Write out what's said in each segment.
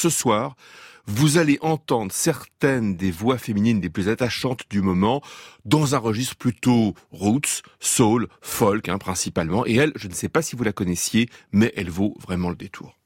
ce soir, vous allez entendre certaines des voix féminines les plus attachantes du moment dans un registre plutôt roots, soul, folk principalement. Et elle, je ne sais pas si vous la connaissiez, mais elle vaut vraiment le détour.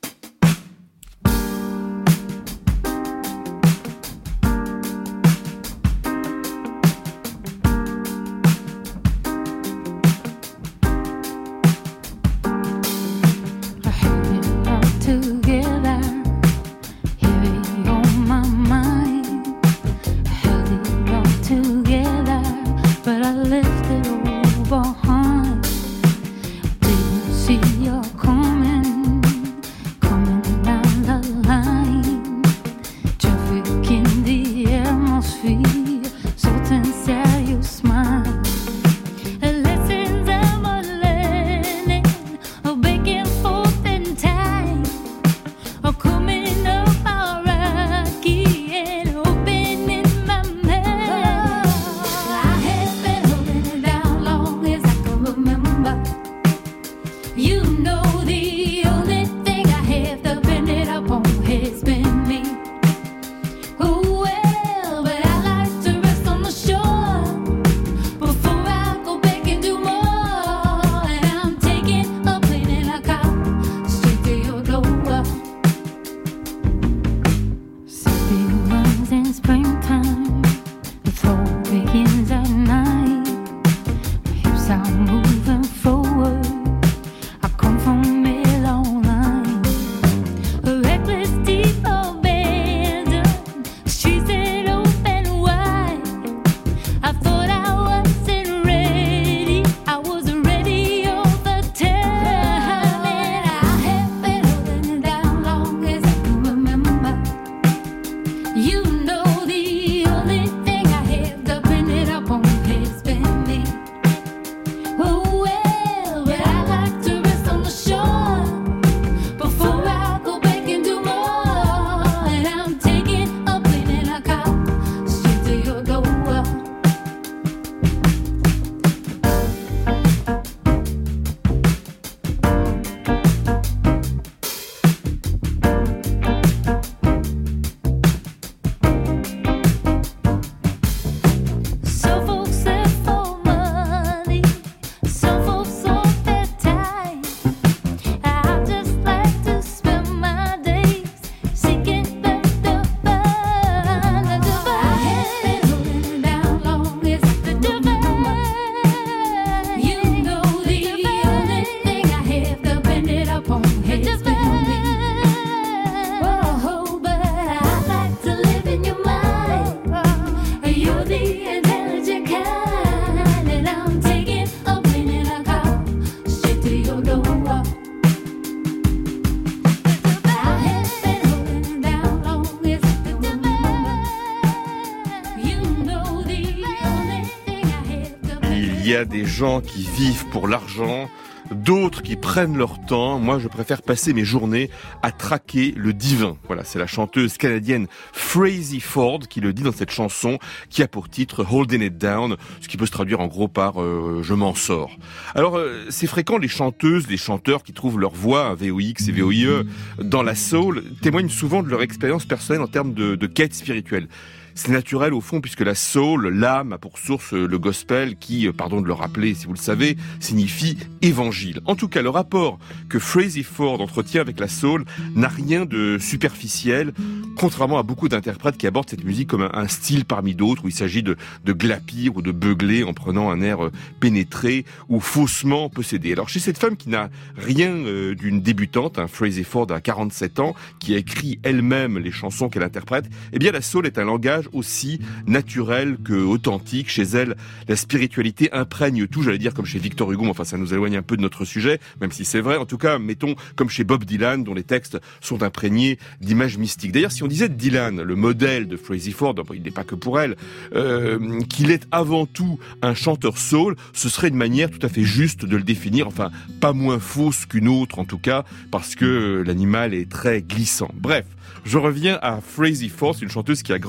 Il y a des gens qui vivent pour l'argent, d'autres qui prennent leur temps. Moi, je préfère passer mes journées à traquer le divin. Voilà, c'est la chanteuse canadienne Frazey Ford qui le dit dans cette chanson qui a pour titre Holding It Down, ce qui peut se traduire en gros par je m'en sors. Alors, c'est fréquent, les chanteuses, les chanteurs qui trouvent leur voix, VOX et VOIE, dans la soul, témoignent souvent de leur expérience personnelle en termes de quête spirituelle. C'est naturel au fond puisque la soul, l'âme, a pour source le gospel qui, pardon de le rappeler si vous le savez, signifie évangile. En tout cas, le rapport que Frazey Ford entretient avec la soul n'a rien de superficiel, contrairement à beaucoup d'interprètes qui abordent cette musique comme un style parmi d'autres où il s'agit de glapir ou de beugler en prenant un air pénétré ou faussement possédé. Alors chez cette femme qui n'a rien d'une débutante, Frazey Ford a 47 ans, qui a écrit elle-même les chansons qu'elle interprète, eh bien la soul est un langage aussi naturel que authentique. Chez elle, la spiritualité imprègne tout, j'allais dire comme chez Victor Hugo, mais enfin ça nous éloigne un peu de notre sujet, même si c'est vrai. En tout cas, mettons comme chez Bob Dylan, dont les textes sont imprégnés d'images mystiques. D'ailleurs, si on disait de Dylan, le modèle de Frazey Ford, il n'est pas que pour elle, qu'il est avant tout un chanteur soul, ce serait une manière tout à fait juste de le définir, enfin pas moins fausse qu'une autre en tout cas, parce que l'animal est très glissant. Bref, je reviens à Frazey Ford, une chanteuse qui a grandi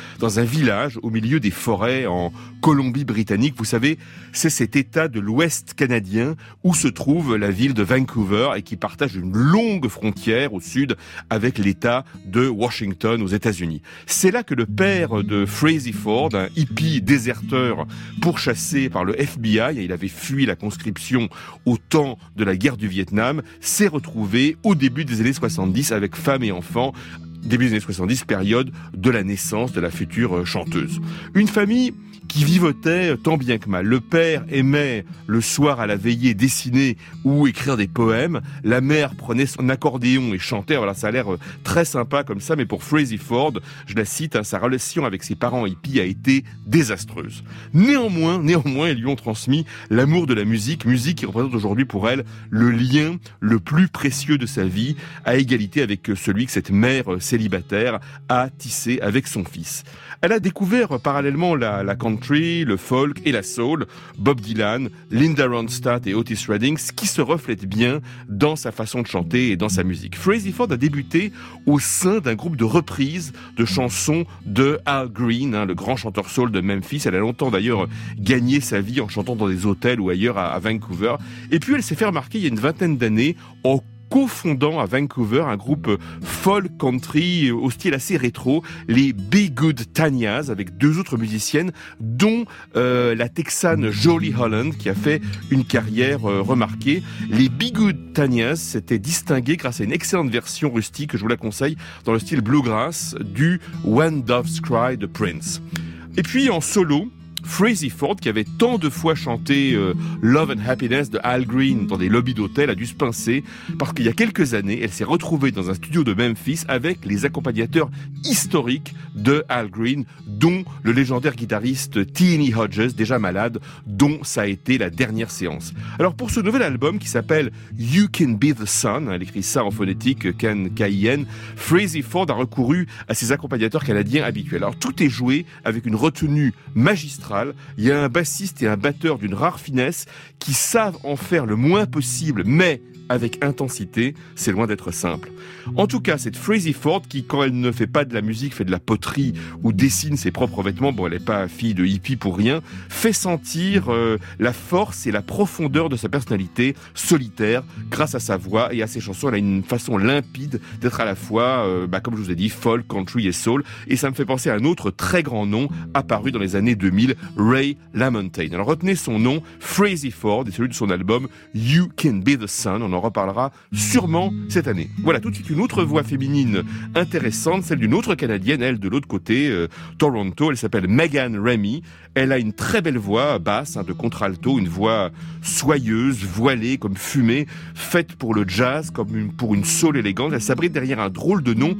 dans un village au milieu des forêts en Colombie-Britannique. Vous savez, c'est cet état de l'Ouest canadien où se trouve la ville de Vancouver et qui partage une longue frontière au sud avec l'État de Washington aux États-Unis. C'est là que le père de Frazey Ford, un hippie déserteur pourchassé par le FBI, il avait fui la conscription au temps de la guerre du Vietnam, s'est retrouvé au début des années 70 avec femme et enfants, début des années 70, période de la naissance de la future chanteuse. Une famille qui vivotait tant bien que mal. Le père aimait le soir à la veillée dessiner ou écrire des poèmes. La mère prenait son accordéon et chantait. Voilà, ça a l'air très sympa comme ça, mais pour Frazey Ford, je la cite, sa relation avec ses parents hippies a été désastreuse. Néanmoins, ils lui ont transmis l'amour de la musique qui représente aujourd'hui pour elle le lien le plus précieux de sa vie, à égalité avec celui que cette mère célibataire a tissé avec son fils. Elle a découvert parallèlement la country, le folk et la soul, Bob Dylan, Linda Ronstadt et Otis Redding, ce qui se reflète bien dans sa façon de chanter et dans sa musique. Frazey Ford a débuté au sein d'un groupe de reprises de chansons de Al Green, le grand chanteur soul de Memphis. Elle a longtemps d'ailleurs gagné sa vie en chantant dans des hôtels ou ailleurs à Vancouver. Et puis elle s'est fait remarquer il y a une vingtaine d'années en cofondant à Vancouver un groupe folk country au style assez rétro, les Be Good Tanyas, avec deux autres musiciennes, dont la Texane Jolie Holland, qui a fait une carrière remarquée. Les Be Good Tanyas s'étaient distingués grâce à une excellente version rustique, je vous la conseille, dans le style bluegrass, du When Doves Cry de Prince. Et puis en solo, Frazey Ford, qui avait tant de fois chanté Love and Happiness de Al Green dans des lobbies d'hôtels, a dû se pincer parce qu'il y a quelques années, elle s'est retrouvée dans un studio de Memphis avec les accompagnateurs historiques de Al Green, dont le légendaire guitariste Teenie Hodges, déjà malade, dont ça a été la dernière séance. Alors pour ce nouvel album qui s'appelle You Can Be the Sun, elle écrit ça en phonétique, K-I-N, Frazey Ford a recouru à ses accompagnateurs canadiens habituels. Alors tout est joué avec une retenue magistrale. Il y a un bassiste et un batteur d'une rare finesse qui savent en faire le moins possible, mais avec intensité, c'est loin d'être simple. En tout cas, cette Frazey Ford qui, quand elle ne fait pas de la musique, fait de la poterie ou dessine ses propres vêtements, bon, elle n'est pas fille de hippie pour rien, fait sentir la force et la profondeur de sa personnalité solitaire grâce à sa voix et à ses chansons. Elle a une façon limpide d'être à la fois, comme je vous ai dit, folk, country et soul. Et ça me fait penser à un autre très grand nom apparu dans les années 2000, Ray LaMontagne. Alors retenez son nom, Frazey Ford, et celui de son album You Can Be the Sun. On en reparlera sûrement cette année. Voilà, tout de suite une autre voix féminine intéressante, celle d'une autre Canadienne, elle de l'autre côté, Toronto. Elle s'appelle Megan Ramey. Elle a une très belle voix basse, de contralto, une voix soyeuse, voilée comme fumée, faite pour le jazz, comme pour une soul élégante. Elle s'abrite derrière un drôle de nom,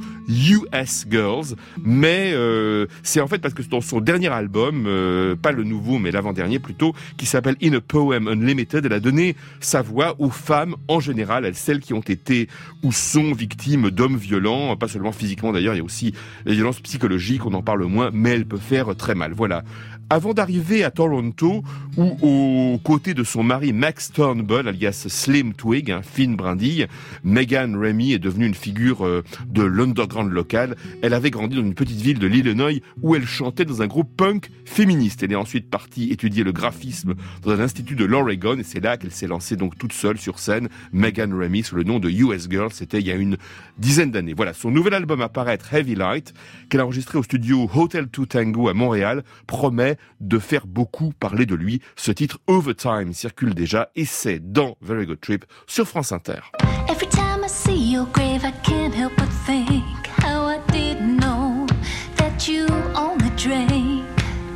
US Girls, mais c'est en fait parce que dans son dernier album, pas le nouveau mais l'avant-dernier plutôt, qui s'appelle In a Poem Unlimited, elle a donné sa voix aux femmes en général, celles qui ont été ou sont victimes d'hommes violents, pas seulement physiquement d'ailleurs, il y a aussi les violences psychologiques, on en parle moins, mais elle peut faire très mal. Voilà. Avant d'arriver à Toronto, où aux côtés de son mari Max Turnbull, alias Slim Twig, fine brindille, Megan Ramey est devenue une figure de l'underground local. Elle avait grandi dans une petite ville de l'Illinois où elle chantait dans un groupe punk féministe. Elle est ensuite partie étudier le graphisme dans un institut de l'Oregon et c'est là qu'elle s'est lancée donc toute seule sur scène, Megan Ramey, sous le nom de US Girl. C'était il y a une dizaine d'années. Voilà, son nouvel album à paraître, Heavy Light, qu'elle a enregistré au studio Hotel 2 Tango à Montréal, promet de faire beaucoup parler de lui. Ce titre Overtime circule déjà et c'est dans Very Good Trip sur France Inter. Every time I see your grave, I can't help but think how I didn't know that you only drank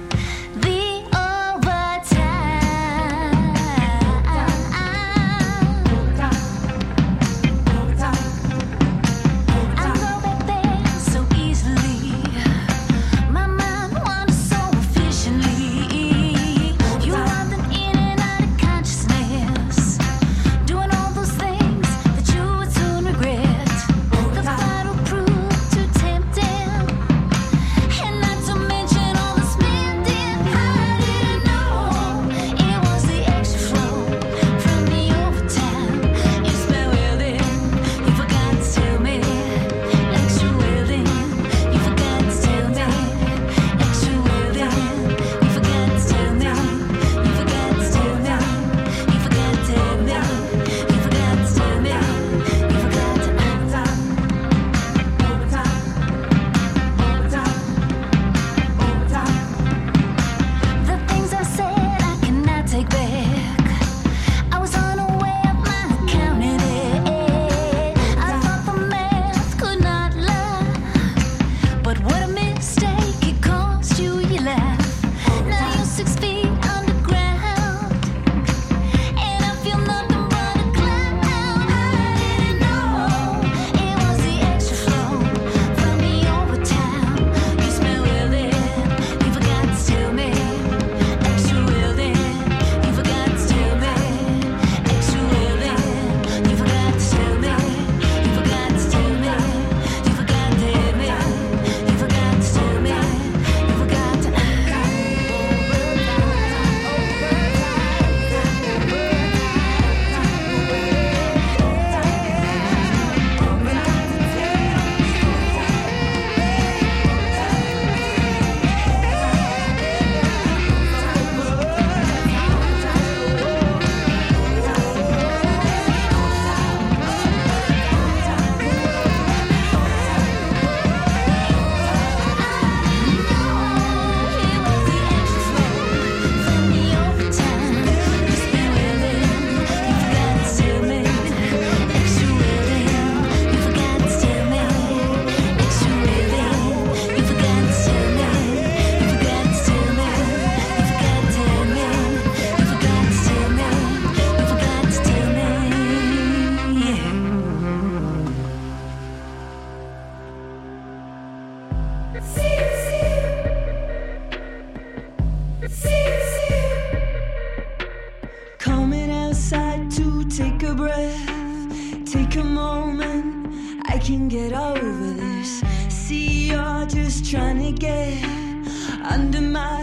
the overtime. I go back there so easily. My mind wanders so efficiently. You wandered in and out of consciousness, doing all those things that you would soon regret. The bottle proof Coming outside to take a breath, take a moment, I can get over this. See, you're just trying to get under my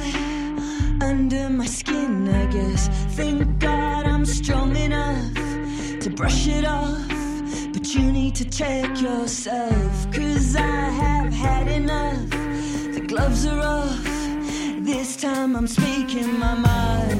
skin, I guess. Thank God I'm strong enough to brush it off, but you need to check yourself, 'cause I have had enough. The gloves are off, this time I'm speaking my mind.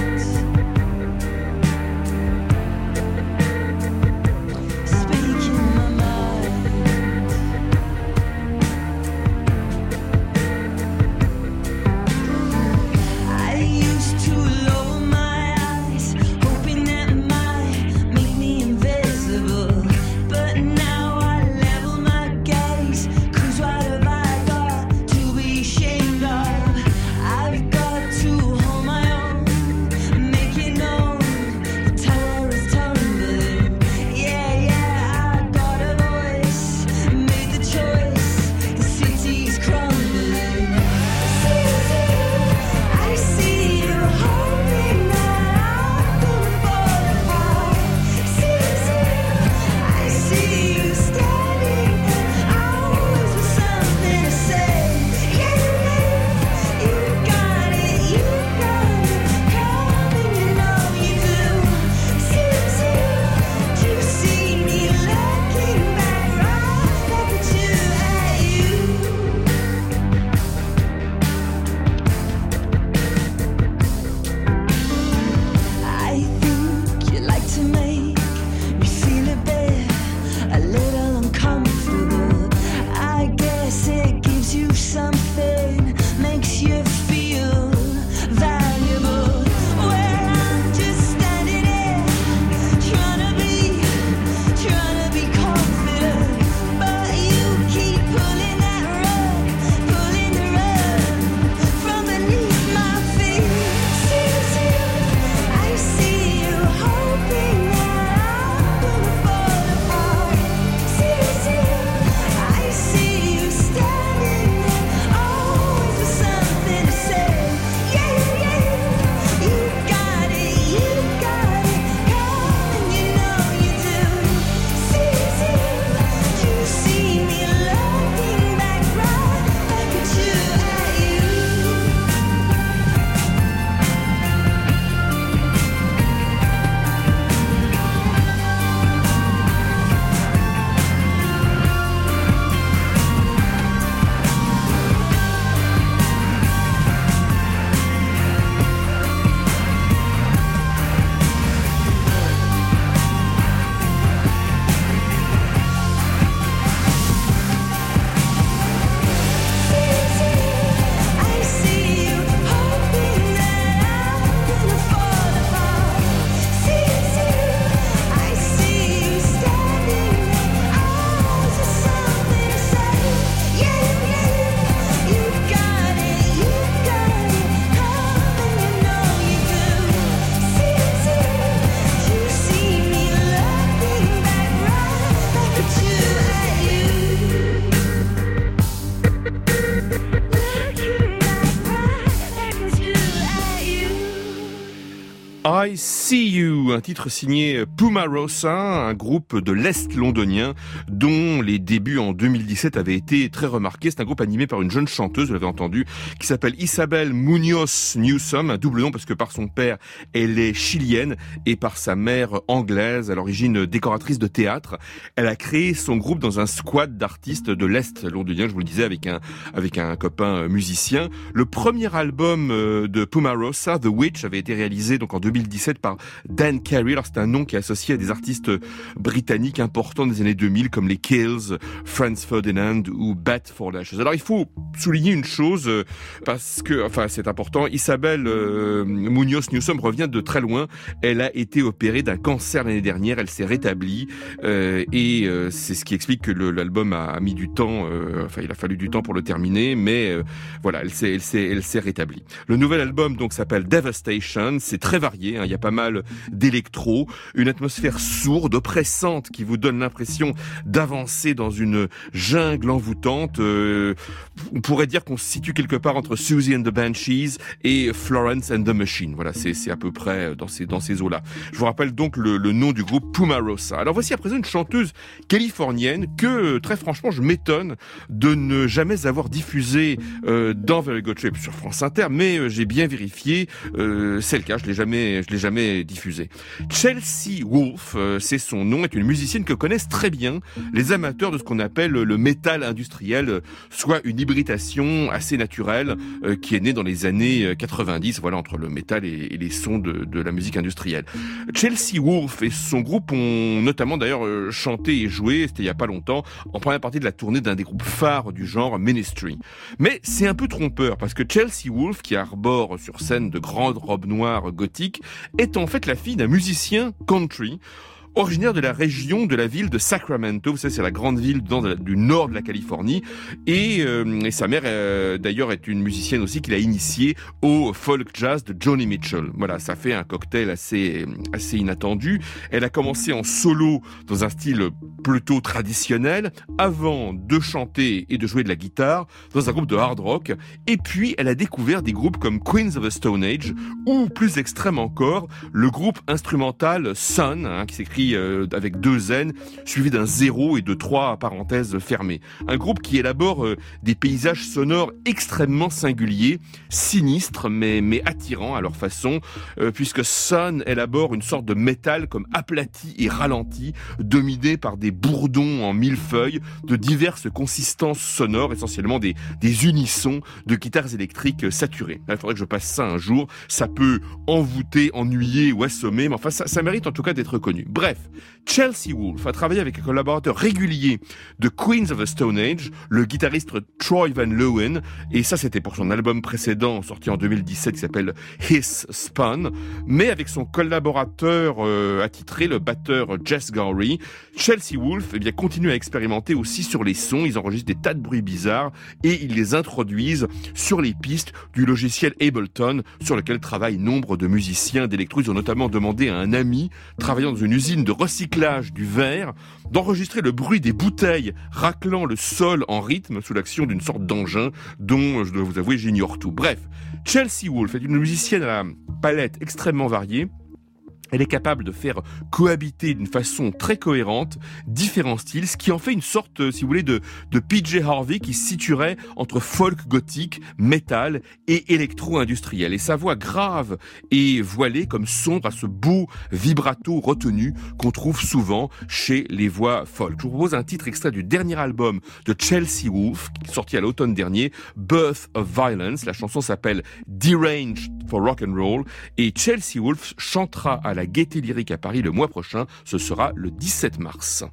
I See You, un titre signé Pumarosa, un groupe de l'Est londonien dont les débuts en 2017 avaient été très remarqués. C'est un groupe animé par une jeune chanteuse, vous l'avez entendu, qui s'appelle Isabel Munoz Newsom, un double nom parce que par son père, elle est chilienne et par sa mère anglaise, à l'origine décoratrice de théâtre. Elle a créé son groupe dans un squad d'artistes de l'Est londonien, je vous le disais, avec un copain musicien. Le premier album de Pumarosa, The Witch, avait été réalisé donc en 2017 par Dan Carey. Alors c'est un nom qui est associé à des artistes britanniques importants des années 2000 comme les Kills, Franz Ferdinand ou Bat for Lashes. Alors il faut souligner une chose parce que, enfin c'est important, Isabel Munoz Newsom revient de très loin. Elle a été opérée d'un cancer l'année dernière, elle s'est rétablie et c'est ce qui explique que l'album a mis du temps, il a fallu du temps pour le terminer, mais voilà, elle s'est rétablie. Le nouvel album donc s'appelle Devastation, c'est très varié, il y a pas mal d'électro, une atmosphère sourde, oppressante, qui vous donne l'impression d'avancer dans une jungle envoûtante. On pourrait dire qu'on se situe quelque part entre Susie and the Banshees et Florence and the Machine. Voilà, c'est à peu près dans ces eaux-là. Je vous rappelle donc le nom du groupe Pumarosa. Alors voici à présent une chanteuse californienne que, très franchement, je m'étonne de ne jamais avoir diffusée dans Very Good Trip sur France Inter, mais j'ai bien vérifié, c'est le cas, je l'ai jamais diffusée. Chelsea Wolfe, c'est son nom, est une musicienne que connaissent très bien les amateurs de ce qu'on appelle le métal industriel, soit une hybridation assez naturelle qui est née dans les années 90, voilà, entre le métal et les sons de la musique industrielle. Chelsea Wolfe et son groupe ont notamment d'ailleurs chanté et joué, c'était il y a pas longtemps, en première partie de la tournée d'un des groupes phares du genre, Ministry. Mais c'est un peu trompeur, parce que Chelsea Wolfe, qui arbore sur scène de grandes robes noires gothiques, est en fait la fille d'un musicien country, originaire de la région de la ville de Sacramento. Vous savez, c'est la grande ville du nord de la Californie. Et sa mère, d'ailleurs, est une musicienne aussi qui l'a initiée au folk jazz de Joni Mitchell. Voilà, ça fait un cocktail assez inattendu. Elle a commencé en solo dans un style plutôt traditionnel, avant de chanter et de jouer de la guitare dans un groupe de hard rock. Et puis, elle a découvert des groupes comme Queens of the Stone Age, ou plus extrême encore, le groupe instrumental Sun, qui s'écrit avec 2 N, suivi d'un 0 et de 3 parenthèses fermées. Un groupe qui élabore des paysages sonores extrêmement singuliers, sinistres, mais attirants à leur façon, puisque Sun élabore une sorte de métal comme aplati et ralenti, dominé par des bourdons en millefeuilles de diverses consistances sonores, essentiellement des unissons de guitares électriques saturées. Il faudrait que je passe ça un jour, ça peut envoûter, ennuyer ou assommer, mais enfin ça mérite en tout cas d'être connu. Bref, Chelsea Wolfe a travaillé avec un collaborateur régulier de Queens of the Stone Age, le guitariste Troy Van Leeuwen, et ça c'était pour son album précédent sorti en 2017 qui s'appelle His Spun, mais avec son collaborateur attitré, le batteur Jess Gowrie, Chelsea Wolfe continue à expérimenter aussi sur les sons. Ils enregistrent des tas de bruits bizarres et ils les introduisent sur les pistes du logiciel Ableton, sur lequel travaillent nombre de musiciens d'électro. Ils ont notamment demandé à un ami travaillant dans une usine de recyclage du verre d'enregistrer le bruit des bouteilles raclant le sol en rythme sous l'action d'une sorte d'engin dont, je dois vous avouer, j'ignore tout. Bref, Chelsea Wolfe est une musicienne à la palette extrêmement variée. Elle est capable de faire cohabiter d'une façon très cohérente différents styles, ce qui en fait une sorte, si vous voulez, de PJ Harvey qui se situerait entre folk gothique, métal et électro-industriel. Et sa voix grave et voilée comme sombre à ce beau vibrato retenu qu'on trouve souvent chez les voix folk. Je vous propose un titre extrait du dernier album de Chelsea Wolfe, sorti à l'automne dernier, Birth of Violence. La chanson s'appelle Deranged for Rock and Roll et Chelsea Wolfe chantera à la Gaieté Lyrique à Paris le mois prochain, ce sera le 17 mars.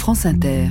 France Inter.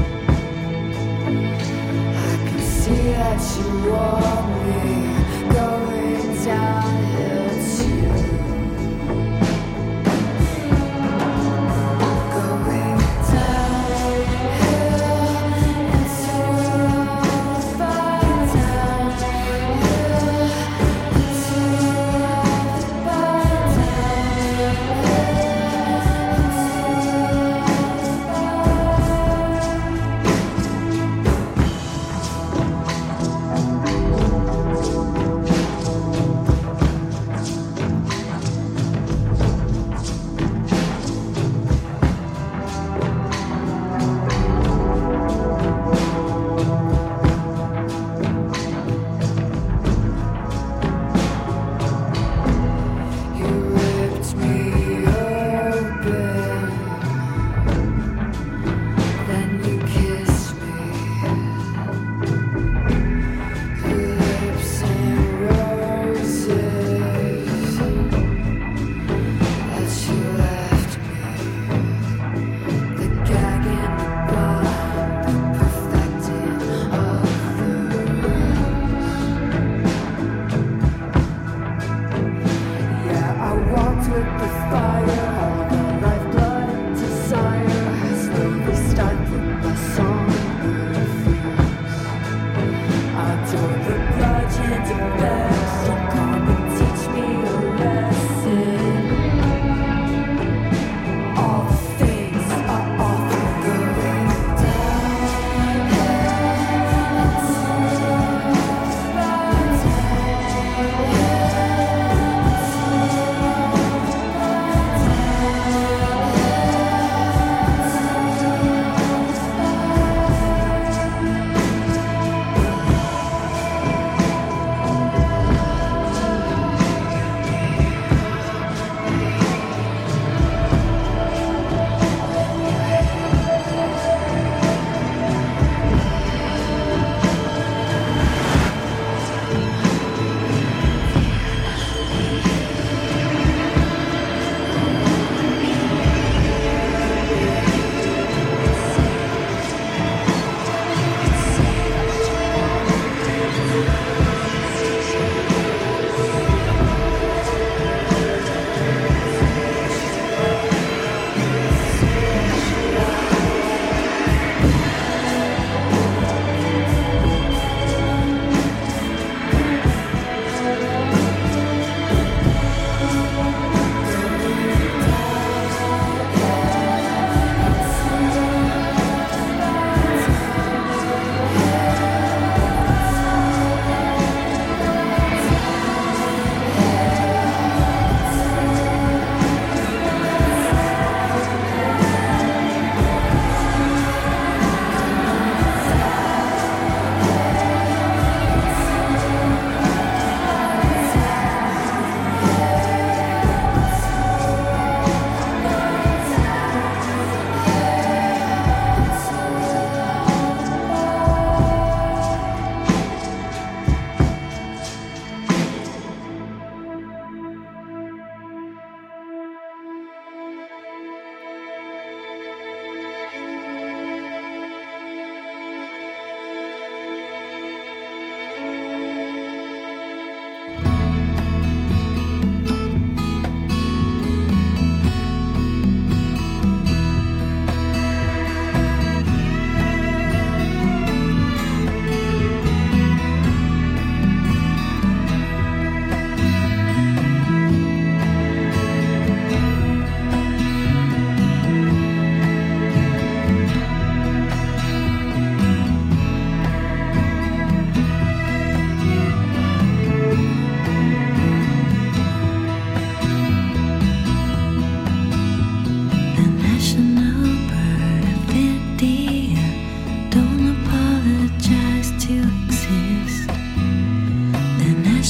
That you want me, go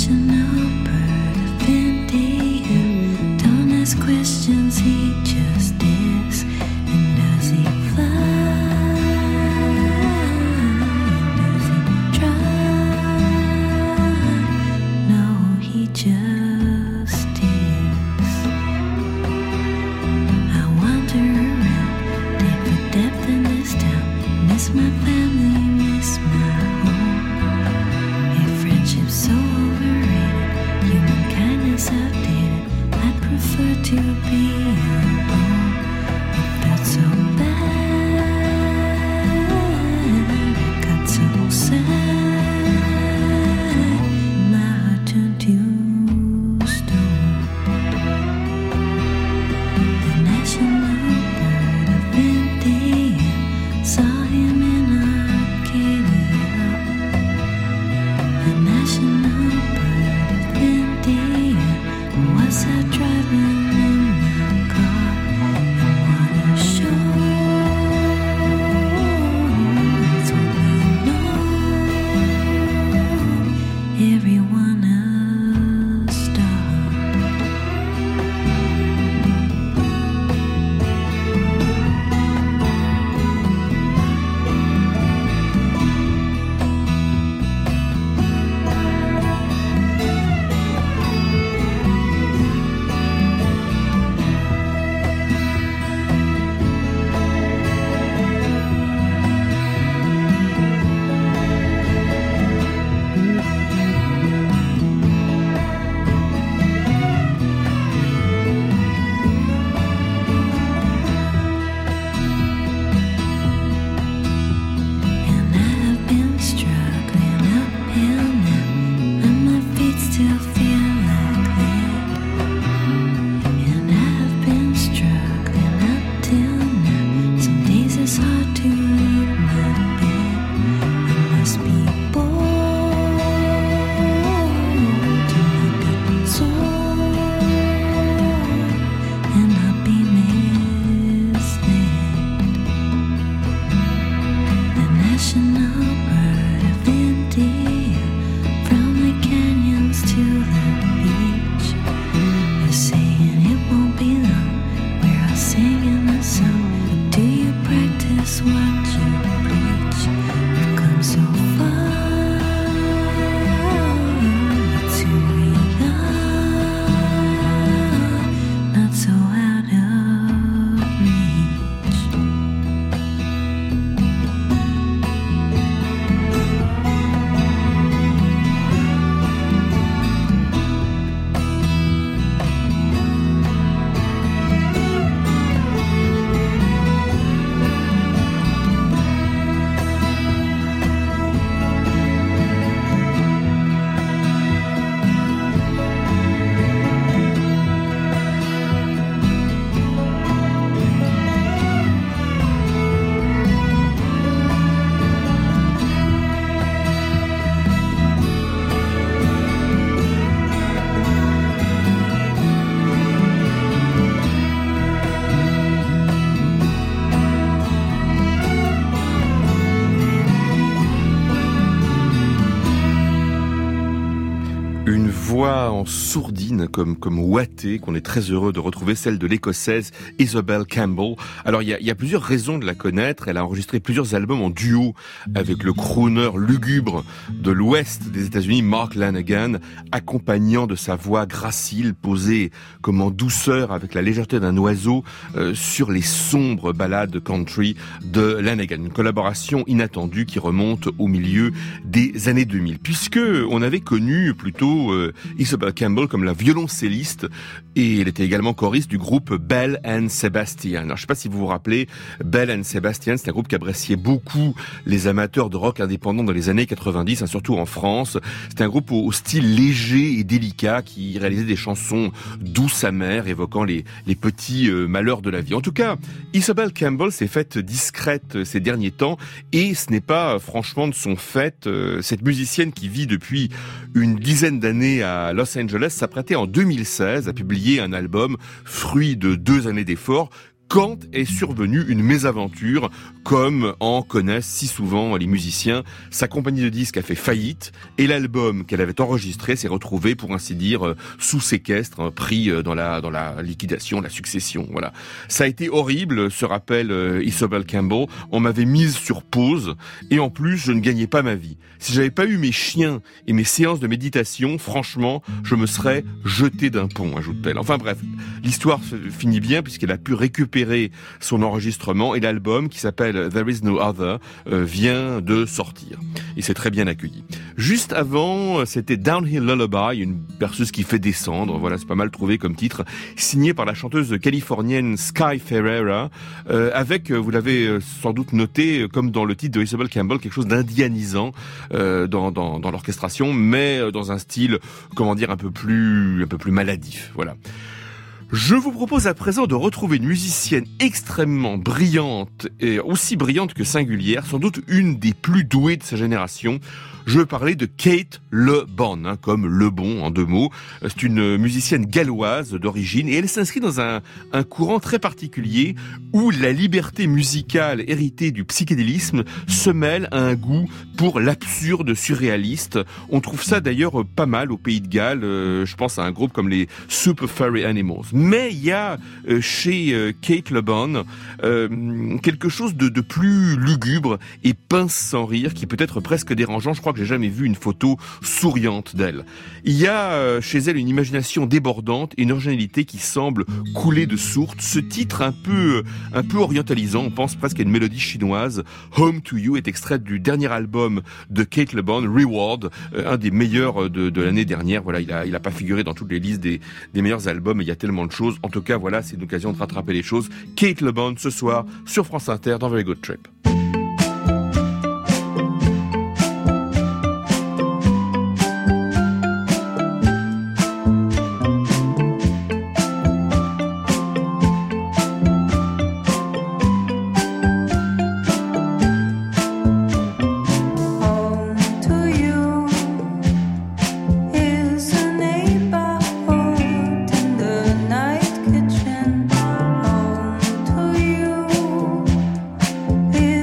national bird of India. Don't ask questions, he just is. And does he fly? Does he try? No, he just is. I wander around, deep for depth in this town. Miss my family, miss my home. If friendship's so overrated, human kindness outdated, I'd prefer to be alone. It felt so bad, it got so sad. My heart turned to stone. The national bird of India, saw him in Arcadia. The national bird of India, was out driving in my car. And what a show, it's what we know. Everyone a star. And I've been struggling uphill now, and my feet still feel like lead. And I've been struggling up till now. Some days it's hard to leave my bed. I must be bold to look at soul, and I'll be misled. The national bird of India, from the canyons to the beach. They're saying it won't be long, we're all singing a song. But do you practice what you preach? We've come so far, it's who we are, not so out of reach. Une voix en sourdine comme ouatée qu'on est très heureux de retrouver, celle de l'Écossaise Isobel Campbell. Alors il y a plusieurs raisons de la connaître. Elle a enregistré plusieurs albums en duo avec le crooner lugubre de l'ouest des États-Unis, Mark Lanegan, accompagnant de sa voix gracile, posée comme en douceur avec la légèreté d'un oiseau sur les sombres ballades country de Lanegan. Une collaboration inattendue qui remonte au milieu des années 2000, puisque on avait connu plutôt Isobel Campbell comme la violoncelliste, et elle était également choriste du groupe Belle and Sebastian. Alors je ne sais pas si vous vous rappelez, Belle and Sebastian, c'est un groupe qui appréciait beaucoup les amateurs de rock indépendant dans les années 90, surtout en France. C'était un groupe au style léger et délicat qui réalisait des chansons douces amères évoquant les petits malheurs de la vie. En tout cas, Isobel Campbell s'est faite discrète ces derniers temps, et ce n'est pas franchement de son fait. Cette musicienne qui vit depuis une dizaine d'années à Los Angeles s'apprêtait en 2016 à publier un album fruit de 2 années d'efforts quand est survenue une mésaventure, comme en connaissent si souvent les musiciens. Sa compagnie de disques a fait faillite et l'album qu'elle avait enregistré s'est retrouvé, pour ainsi dire, sous séquestre, pris dans la liquidation, la succession. Voilà. Ça a été horrible, se rappelle Isobel Campbell. On m'avait mise sur pause et en plus, je ne gagnais pas ma vie. Si j'avais pas eu mes chiens et mes séances de méditation, franchement, je me serais jeté d'un pont, ajoute-t-elle. Enfin bref, l'histoire finit bien puisqu'elle a pu récupérer son enregistrement et l'album qui s'appelle There Is No Other vient de sortir. Et c'est très bien accueilli. Juste avant, c'était Downhill Lullaby, une berceuse qui fait descendre. Voilà, c'est pas mal trouvé comme titre. Signé par la chanteuse californienne Sky Ferreira, avec, vous l'avez sans doute noté, comme dans le titre de Isobel Campbell, quelque chose d'indianisant dans l'orchestration, mais dans un style, comment dire, un peu plus maladif. Voilà. Je vous propose à présent de retrouver une musicienne extrêmement brillante et aussi brillante que singulière, sans doute une des plus douées de sa génération. Je veux parler de Kate Le Bon, comme Le Bon en deux mots. C'est une musicienne galloise d'origine et elle s'inscrit dans un courant très particulier où la liberté musicale héritée du psychédélisme se mêle à un goût pour l'absurde surréaliste. On trouve ça d'ailleurs pas mal au Pays de Galles. Je pense à un groupe comme les Super Furry Animals. Mais il y a chez Kate Le Bon quelque chose de plus lugubre et pince sans rire qui peut être presque dérangeant. Je crois que j'ai jamais vu une photo souriante d'elle. Il y a chez elle une imagination débordante et une originalité qui semble couler de source. Ce titre un peu orientalisant, on pense presque à une mélodie chinoise, Home to You, est extrait du dernier album de Kate Le Bon, Reward, un des meilleurs de l'année dernière. Voilà, il a pas figuré dans toutes les listes des meilleurs albums, mais il y a tellement de choses. En tout cas, voilà, c'est une occasion de rattraper les choses. Kate Le Bon ce soir sur France Inter dans Very Good Trip. Is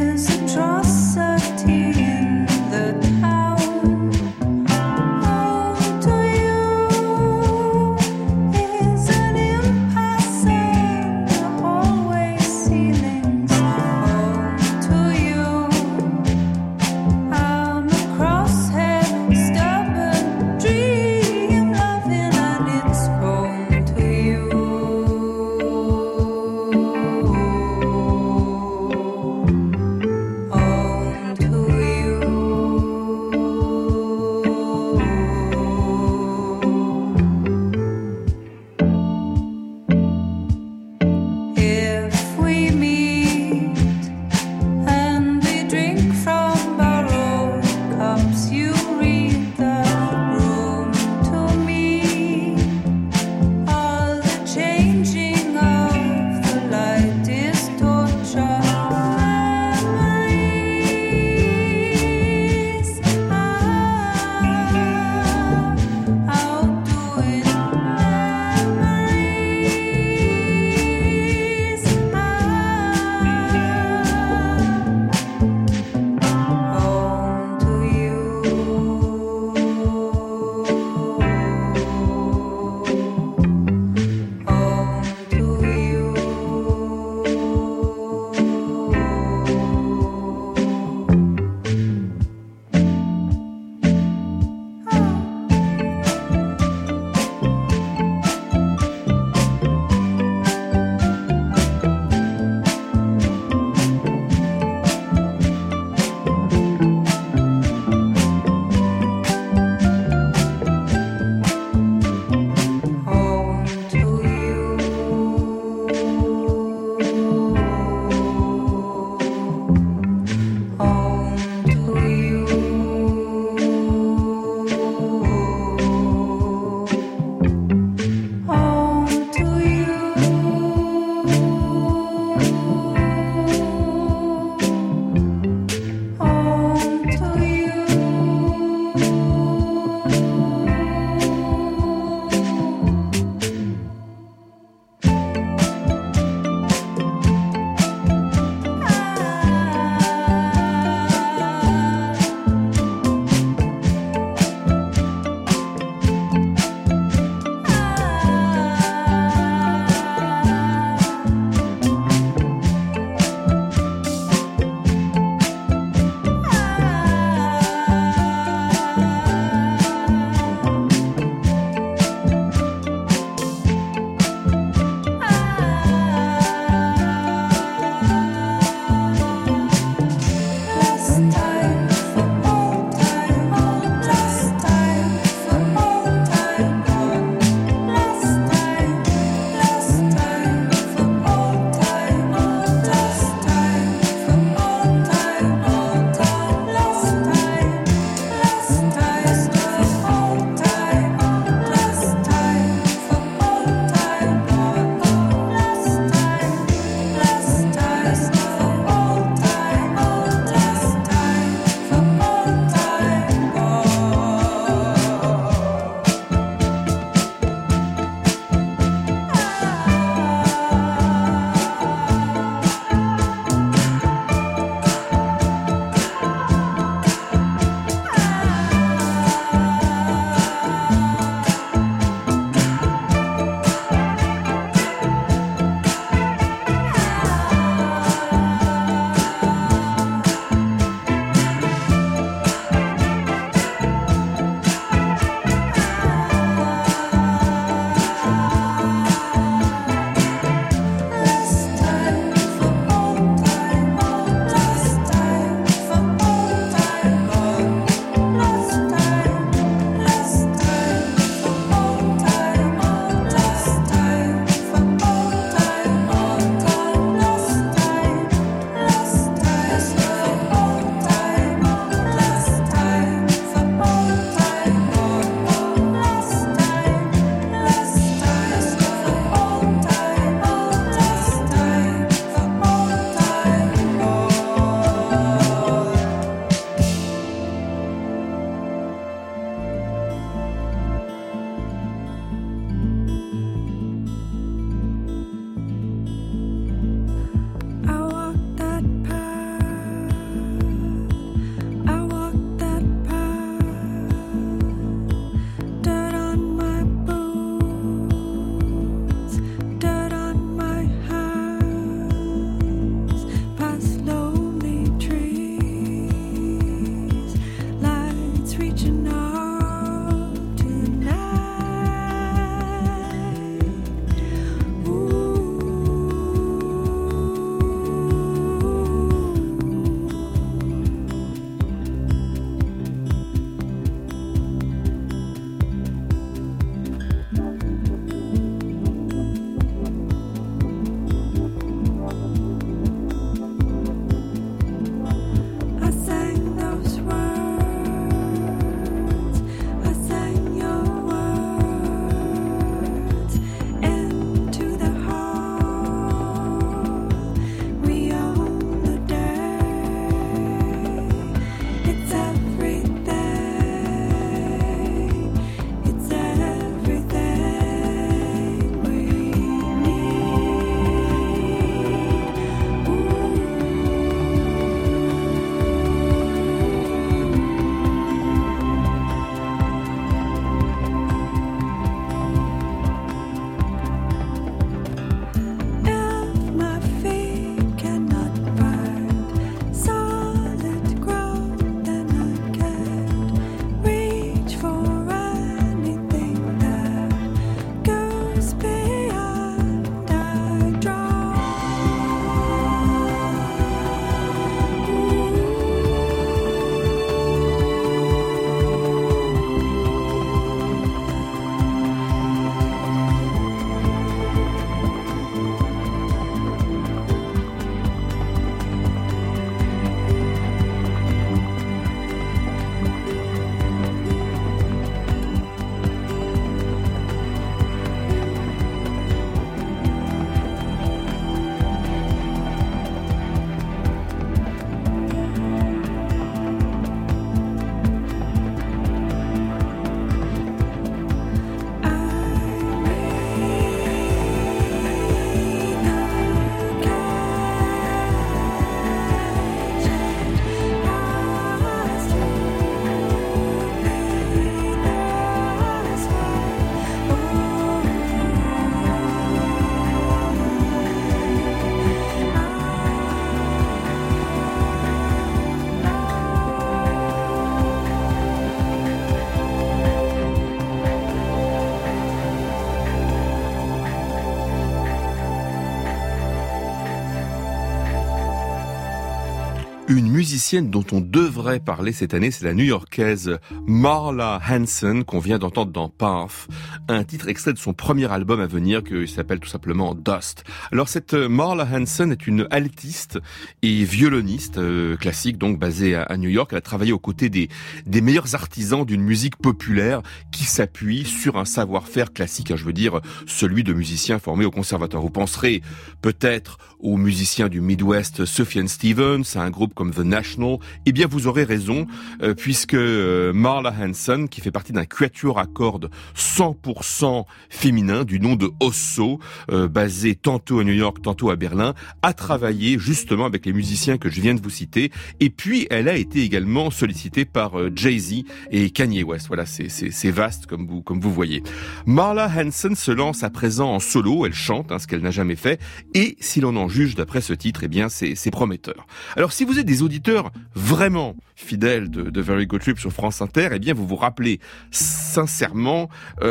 Une musicienne dont on devrait parler cette année, c'est la New-Yorkaise Marla Hanson, qu'on vient d'entendre dans Path, un titre extrait de son premier album à venir qui s'appelle tout simplement Dust. Alors cette Marla Hanson est une altiste et violoniste classique, donc basée à New York. Elle a travaillé aux côtés des meilleurs artisans d'une musique populaire qui s'appuie sur un savoir-faire classique, je veux dire celui de musiciens formés au conservatoire. Vous penserez peut-être aux musiciens du Midwest, Sufjan Stevens, à un groupe comme The National. Eh bien, vous aurez raison, puisque Marla Hanson, qui fait partie d'un quatuor à cordes 100% féminin du nom de Osso, basé tantôt à New York, tantôt à Berlin, a travaillé justement avec les musiciens que je viens de vous citer. Et puis, elle a été également sollicitée par Jay-Z et Kanye West. Voilà, c'est vaste comme vous voyez. Marla Hanson se lance à présent en solo. Elle chante, ce qu'elle n'a jamais fait. Et si l'on en juge d'après ce titre, eh bien, c'est prometteur. Alors, si vous êtes des auditeurs vraiment fidèles de Very Good Trip sur France Inter, eh bien, vous vous rappelez sincèrement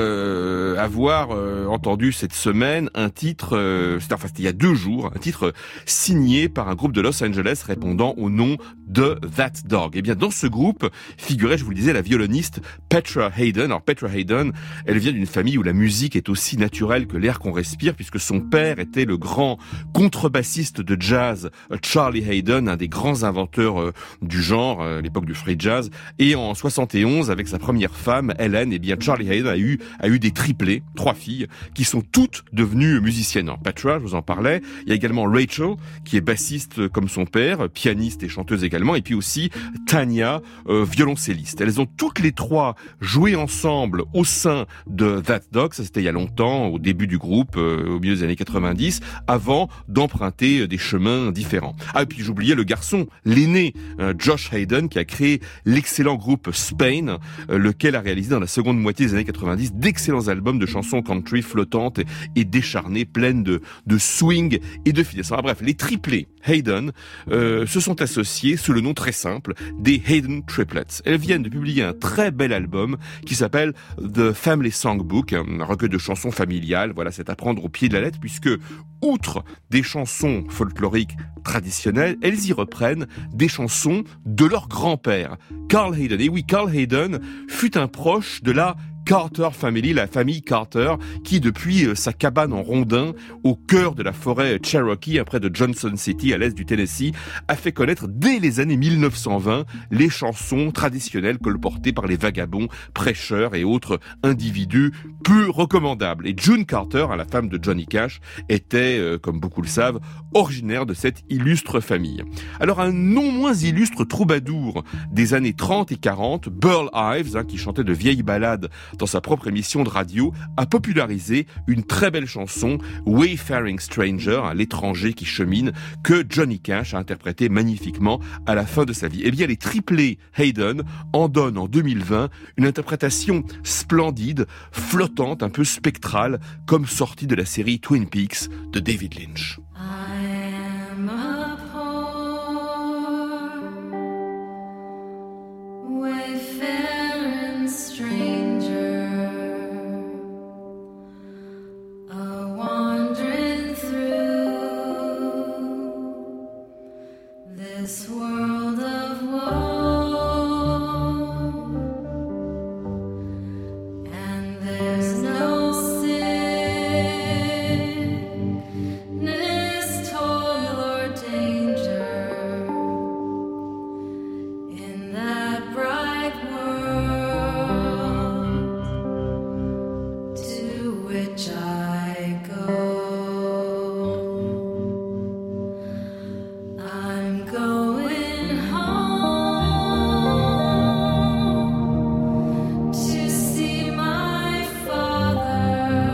avoir entendu cette semaine un titre, c'était il y a 2 jours, un titre signé par un groupe de Los Angeles répondant au nom de That Dog. Eh bien, dans ce groupe figurait, je vous le disais, la violoniste Petra Haden. Alors, Petra Haden, elle vient d'une famille où la musique est aussi naturelle que l'air qu'on respire, puisque son père était le grand contrebassiste de jazz Charlie Haden, un des grands inventeurs du genre, à l'époque du free jazz. Et en 71, avec sa première femme, Helen, eh bien, Charlie Haden a eu des triplés, 3 filles, qui sont toutes devenues musiciennes. Alors, Petra, je vous en parlais. Il y a également Rachel, qui est bassiste comme son père, pianiste et chanteuse également. Et puis aussi Tanya, violoncelliste. Elles ont toutes les 3 joué ensemble au sein de That Dog. Ça, c'était il y a longtemps, au début du groupe, au milieu des années 90, avant d'emprunter des chemins différents. Ah, et puis j'oubliais le garçon, l'aîné, Josh Haden, qui a créé l'excellent groupe Spain, lequel a réalisé dans la seconde moitié des années 90 d'excellents albums de chansons country flottantes et décharnées, pleines de swing et de finesse. Ah, bref, les triplés Haden se sont associés sous le nom très simple des Haden Triplets. Elles viennent de publier un très bel album qui s'appelle The Family Songbook, un recueil de chansons familiales. Voilà, c'est à prendre au pied de la lettre, puisque outre des chansons folkloriques traditionnelles, elles y reprennent des chansons de leur grand-père, Carl Hayden. Et oui, Carl Hayden fut un proche de la Carter Family, la famille Carter, qui depuis sa cabane en rondin au cœur de la forêt Cherokee, près de Johnson City, à l'est du Tennessee, a fait connaître dès les années 1920 les chansons traditionnelles colportées par les vagabonds, prêcheurs et autres individus peu recommandables. Et June Carter, la femme de Johnny Cash, était, comme beaucoup le savent, originaire de cette illustre famille. Alors un non moins illustre troubadour des années 30 et 40, Burl Ives, qui chantait de vieilles ballades dans sa propre émission de radio, a popularisé une très belle chanson, Wayfaring Stranger, l'étranger qui chemine, que Johnny Cash a interprété magnifiquement à la fin de sa vie. Eh bien, les triplés Haden en donnent en 2020 une interprétation splendide, flottante, un peu spectrale, comme sortie de la série Twin Peaks de David Lynch. I'm a poor wayfaring stranger, a wandering through this world of woe, and there's no sickness, toil, or danger in that bright world to which I go. I'm going home to see my father.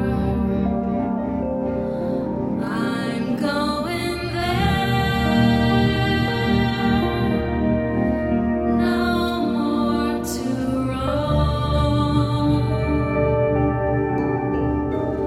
I'm going there, no more to roam.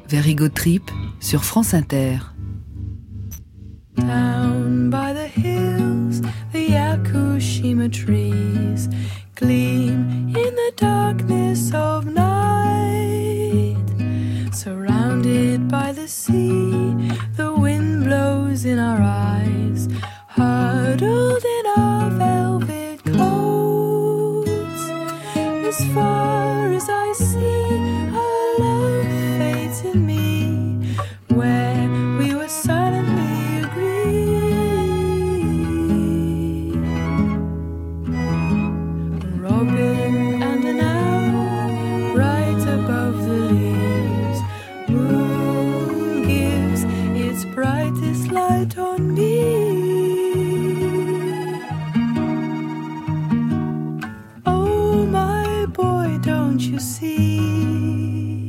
vers Ego Trip sur France Inter. Down by the hills, the Yakushima trees gleam in the darkness of night. Surrounded by the sea, the wind blows in our eyes, huddled in our velvet coats. As far as I see, our love fades in me, where we were silently agreed. A robin and an owl right above the leaves. Moon gives its brightest light on me. Don't you see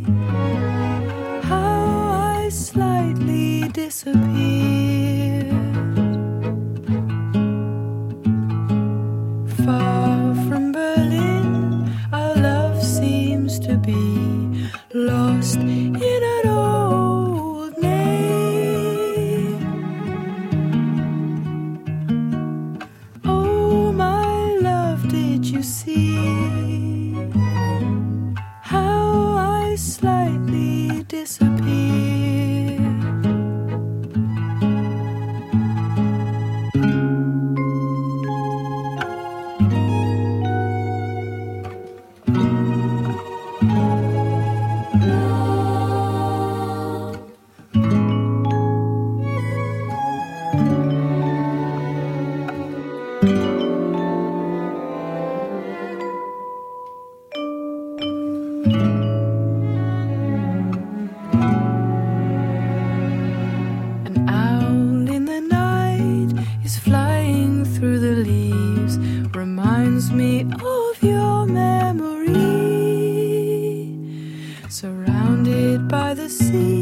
how I slightly disappeared? Far from Berlin, our love seems to be lost in an old name. Oh, my love, did you see slightly disappear? Surrounded by the sea,